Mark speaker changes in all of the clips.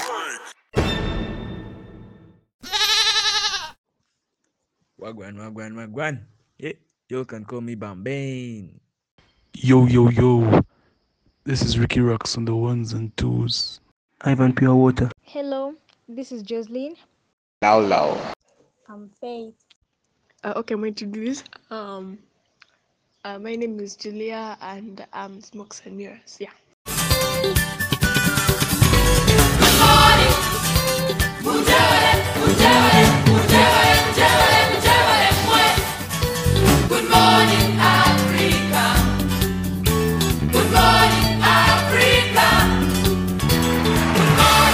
Speaker 1: Wagwan. Yeah, you can call me Bambane.
Speaker 2: Yo. This is Ricky Rocks on the ones and twos.
Speaker 3: Ivan Pure Water.
Speaker 4: Hello, this is Jocelyn.
Speaker 5: Now.
Speaker 4: I'm Faith.
Speaker 6: Okay, I'm going to do this. My name is Julia and I'm Smokes and Mirrors. Yeah.
Speaker 7: Good morning, Africa. Good morning, Africa. Good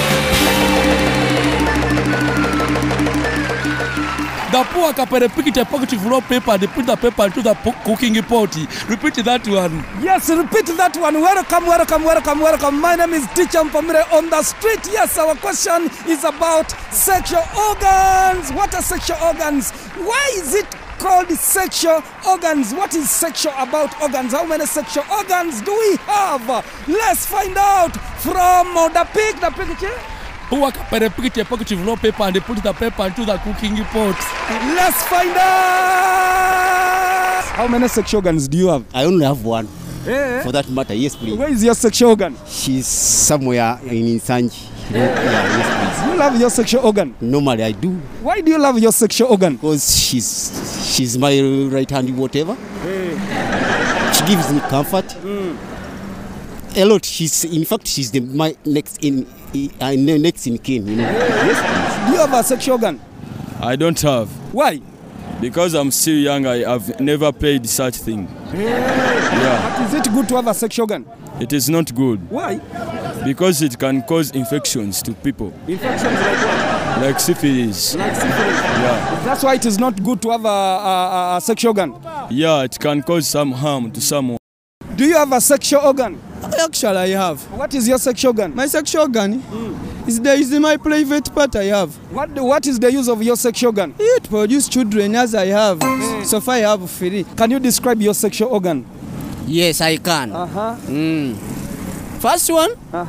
Speaker 7: morning.
Speaker 8: The poor capere pick a pocket of raw paper, they put the paper into the cooking pot. Repeat that one.
Speaker 9: Yes, repeat that one. Welcome. My name is Teacher Mpamire on the street. Yes, our question is about sexual organs. What are sexual organs? Why is it called sexual organs? What is sexual about organs? How many sexual organs do we have? Let's find out from the picture.
Speaker 8: Who capere pick a pocket of raw paper and they put the paper into the cooking pot.
Speaker 9: Let's find out. How many sexual organs do you have?
Speaker 10: I only have one. For that matter, yes, please.
Speaker 9: Where is your sexual organ?
Speaker 10: She's somewhere in Insanji. Yes, please.
Speaker 9: You love your sexual organ?
Speaker 10: Normally, I do.
Speaker 9: Why do you love your sexual organ?
Speaker 10: Because she's my right hand, whatever. She gives me comfort. A lot. She's my next in kin. You know.
Speaker 9: Yes, please. Do you have a sexual organ?
Speaker 11: I don't have.
Speaker 9: Why?
Speaker 11: Because I'm still young, I have never played such thing.
Speaker 9: Yeah. But is it good to have a sexual organ?
Speaker 11: It is not good.
Speaker 9: Why?
Speaker 11: Because it can cause infections to people.
Speaker 9: Infections like what?
Speaker 11: Like syphilis. Yeah.
Speaker 9: That's why it is not good to have a sexual organ?
Speaker 11: Yeah, it can cause some harm to someone.
Speaker 9: Do you have a sexual organ?
Speaker 12: Actually, I have.
Speaker 9: What is your sexual organ?
Speaker 12: My sexual organ is my private part I have.
Speaker 9: What is the use of your sexual organ?
Speaker 12: It produces children as I have. So far I have free.
Speaker 9: Can you describe your sexual organ?
Speaker 12: Yes, I can. First one?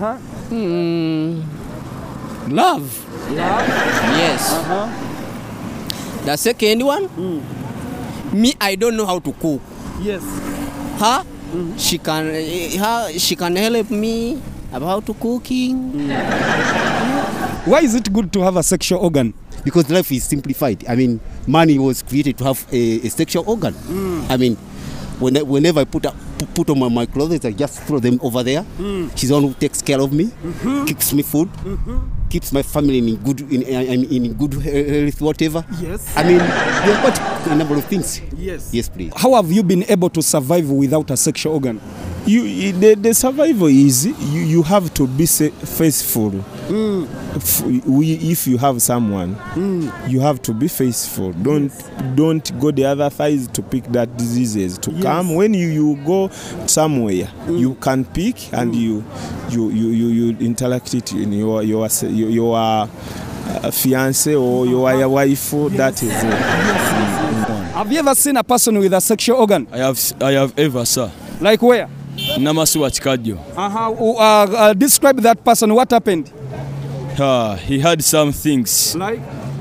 Speaker 12: Love. Yes. The second one? Me, I don't know how to cook.
Speaker 9: Yes.
Speaker 12: Her? She can help me about cooking.
Speaker 9: Why is it good to have a sexual organ?
Speaker 10: Because life is simplified. I mean, money was created to have a sexual organ. I mean, whenever I put on my clothes, I just throw them over there. She's the one who takes care of me, keeps me food, keeps my family in good health, whatever.
Speaker 9: Yes.
Speaker 10: I mean, there are quite a number of things.
Speaker 9: Yes,
Speaker 10: please.
Speaker 9: How have you been able to survive without a sexual organ?
Speaker 13: The survival is you have to be faithful. If you have someone, you have to be faithful. Don't go the other side to pick that diseases to come. When you go somewhere, you can pick and you interact it in your fiance or your wife. That is it.
Speaker 9: Have you ever seen a person with a sexual organ?
Speaker 11: I have ever, sir.
Speaker 9: Like where?
Speaker 11: Namasua Chikadjo.
Speaker 9: Describe that person. What happened?
Speaker 11: He had some things.
Speaker 9: Like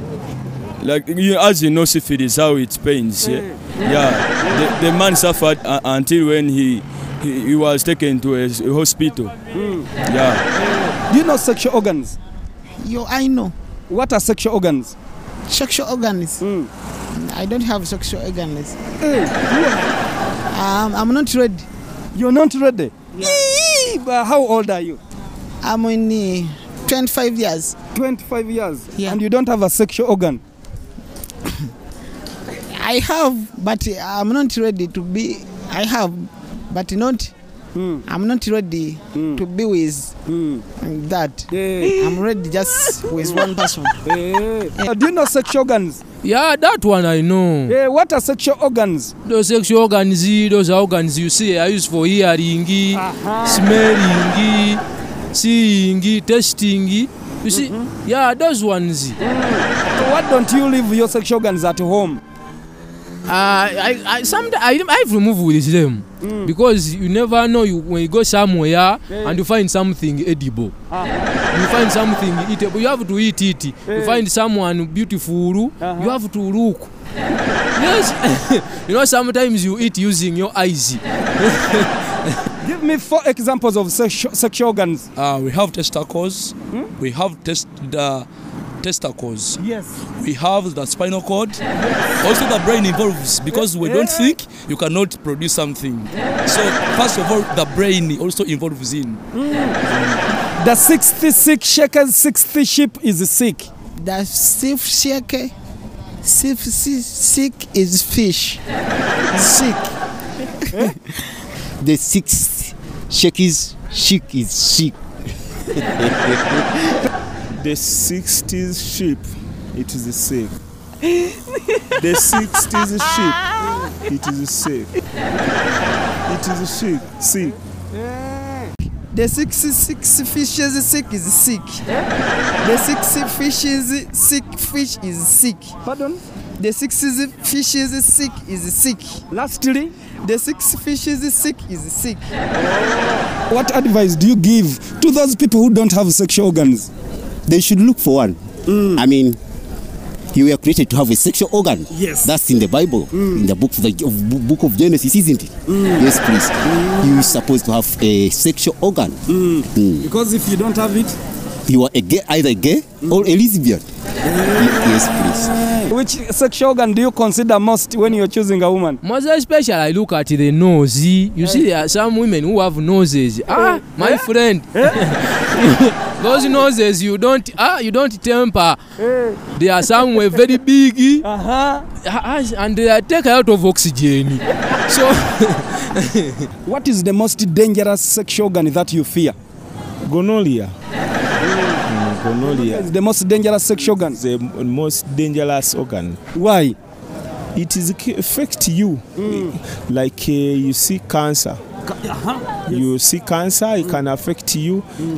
Speaker 11: as you know, syphilis, how it pains. The man suffered until when he was taken to a hospital.
Speaker 9: Do you know sexual organs?
Speaker 14: I know.
Speaker 9: What are sexual organs?
Speaker 14: Sexual organs? I don't have sexual organs. I'm not ready.
Speaker 9: You're not ready?
Speaker 14: Yeah.
Speaker 9: But how old are you?
Speaker 14: I'm in 25 years.
Speaker 9: 25 years?
Speaker 14: Yeah.
Speaker 9: And you don't have a sexual organ?
Speaker 14: I have, but I'm not ready to be. I have, but not. I'm not ready to be with that. I'm ready just with one person.
Speaker 9: Do you know sexual organs?
Speaker 8: Yeah, that one I know.
Speaker 9: What are sexual organs?
Speaker 8: Those sexual organs, those organs you see are used for hearing, smelling, seeing, tasting. You see, yeah, those ones.
Speaker 9: So why don't you leave your sexual organs at home?
Speaker 3: I've removed with them because you never know when you go somewhere and you find something edible. You find something eatable, you have to eat it. You find someone beautiful, you have to look. Yes, you know, sometimes you eat using your eyes.
Speaker 9: Give me 4 examples of sexual organs.
Speaker 8: We have testicles. We have testicles.
Speaker 9: Yes.
Speaker 8: We have the spinal cord. Also the brain involves, because we don't think, you cannot produce something. So first of all, the brain also involves in.
Speaker 9: The 66 shekels, 60 sheep is sick.
Speaker 14: The 6 shekel, sick is fish. Sick.
Speaker 10: The 6 shekels, sheep is sick.
Speaker 13: The 60s sheep, it is sick. The 60s sheep, it is sick. It is sick.
Speaker 14: The 66 fishes sick is sick. The 60 fishes sick fish is sick.
Speaker 9: Pardon?
Speaker 14: The 60 fishes sick is sick.
Speaker 9: Lastly,
Speaker 14: the 6 fishes sick is sick.
Speaker 9: What advice do you give to those people who don't have sexual organs?
Speaker 10: They should look for one. I mean, you were created to have a sexual organ.
Speaker 9: Yes.
Speaker 10: That's in the Bible, in the book of Genesis, isn't it? Yes, please. You're supposed to have a sexual organ.
Speaker 9: Because if you don't have it,
Speaker 10: you are either gay or a lesbian. Yes, please.
Speaker 9: Which sexual organ do you consider most when you're choosing a woman?
Speaker 3: Most especially, I look at the nose. You see, there are some women who have noses. My friend, those noses you don't temper. They are somewhere very big, and they take a lot of oxygen. So,
Speaker 9: what is the most dangerous sexual organ that you fear?
Speaker 13: Gonorrhea.
Speaker 9: Gonorrhea is the most dangerous sexual organ.
Speaker 13: The most dangerous organ.
Speaker 9: Why?
Speaker 13: It is affect you. Like you see cancer. You see cancer, it can affect you.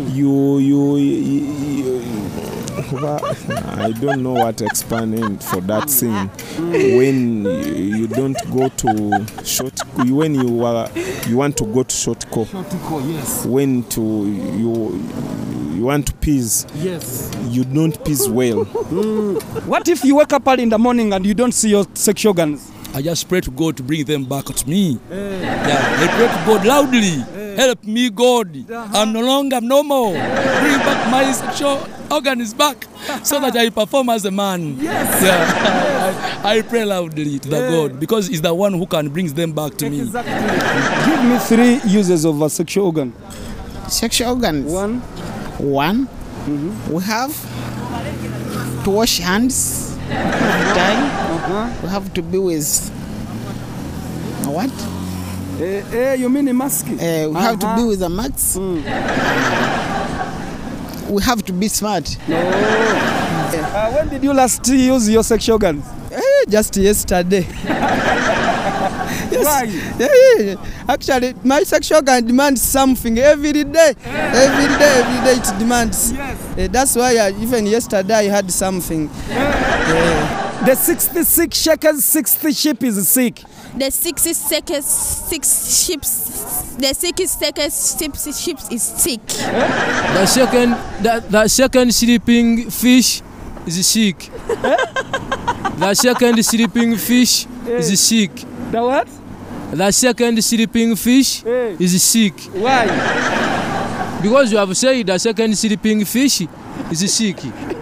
Speaker 13: I don't know what to explain for that thing. When you don't go to short, when you want to go to short call.
Speaker 9: Yes.
Speaker 13: When you want to piss.
Speaker 9: Yes.
Speaker 13: You don't piss well.
Speaker 9: What if you wake up early in the morning and you don't see your sexual organs?
Speaker 8: I just pray to God to bring them back to me. Yeah, I pray to God loudly. Help me, God. I'm no longer normal. Bring back my sexual organs back so that I perform as a man.
Speaker 9: Yes.
Speaker 8: Yeah. I pray loudly to the God because He's the one who can bring them back to me.
Speaker 9: Exactly. Give me 3 uses of a sexual organ.
Speaker 14: Sexual organs. One. We have to wash hands every time. We have to be with what?
Speaker 9: You mean a mask?
Speaker 14: We have to be with a mask. We have to be smart.
Speaker 9: When did you last use your sexual organs?
Speaker 14: Just yesterday.
Speaker 9: Why?
Speaker 14: Yeah. Actually, my sexual organ demands something every day. Every day it demands.
Speaker 9: Yes.
Speaker 14: That's why even yesterday I had something.
Speaker 9: The 66 shekels, 60 sheep is sick.
Speaker 5: The 66 sheep is sick.
Speaker 3: The second sleeping fish is sick. The second sleeping fish is sick.
Speaker 9: The what?
Speaker 3: The second sleeping fish is sick.
Speaker 9: Why?
Speaker 3: Because you have said the second sleeping fish is sick.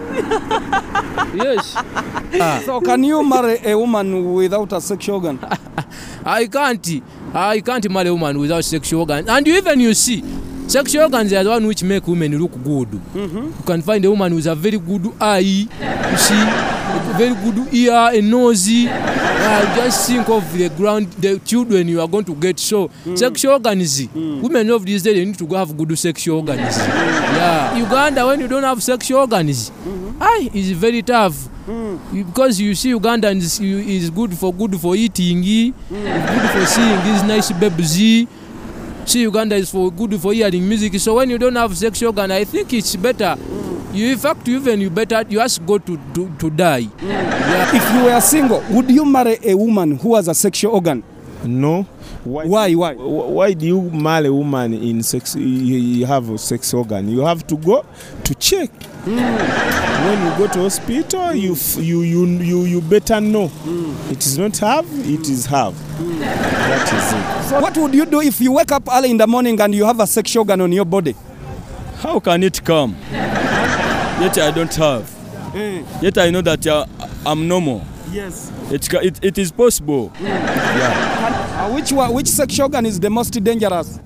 Speaker 3: Yes.
Speaker 9: So can you marry a woman without a sexual organ?
Speaker 3: I can't marry a woman without sexual organs. And you see, sexual organs are the one which make women look good. You can find a woman with a very good eye, you see, a very good ear, a nose. Just think of the children you are going to get. So, sexual organs, women of these days, they need to go have good sexual organs. Yeah. Uganda, when you don't have sexual organs, it's very tough. Because you see, Uganda is good for eating, it's good for seeing these nice babies. See, Uganda is good for hearing music. So when you don't have sexual organ, I think it's better in fact, even you just go to die.
Speaker 9: Yeah. If you were single, would you marry a woman who has a sexual organ?
Speaker 13: No.
Speaker 9: Why?
Speaker 13: Why do you marry a woman in sex? You have a sex organ. You have to go to check. When you go to hospital, you better know. It is not have, it is have. That is it.
Speaker 9: So what would you do if you wake up early in the morning and you have a sexual organ on your body?
Speaker 11: How can it come? Yet I don't have. Yet I know that I'm normal.
Speaker 9: Yes.
Speaker 11: It is possible. Yeah.
Speaker 9: Which sexual organ is the most dangerous?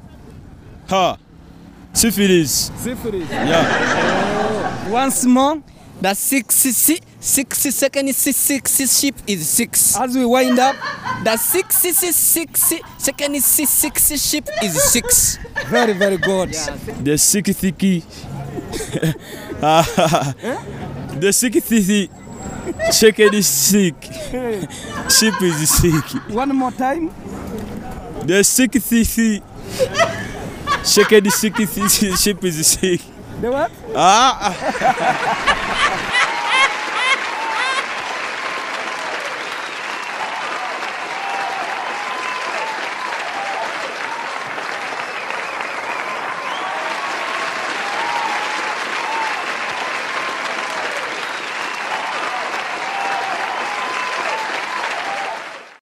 Speaker 11: Syphilis.
Speaker 9: Syphilis.
Speaker 11: Yeah.
Speaker 9: Once more.
Speaker 12: The 60 second 6 ship is 6.
Speaker 9: As we wind up,
Speaker 12: the 60 second 6 ship is 6.
Speaker 9: Very, very good.
Speaker 12: Yeah.
Speaker 11: The 60 the 60 second is sick. Ship is sick.
Speaker 9: One more time.
Speaker 11: The 60 second 60 ship is sick.
Speaker 9: The what?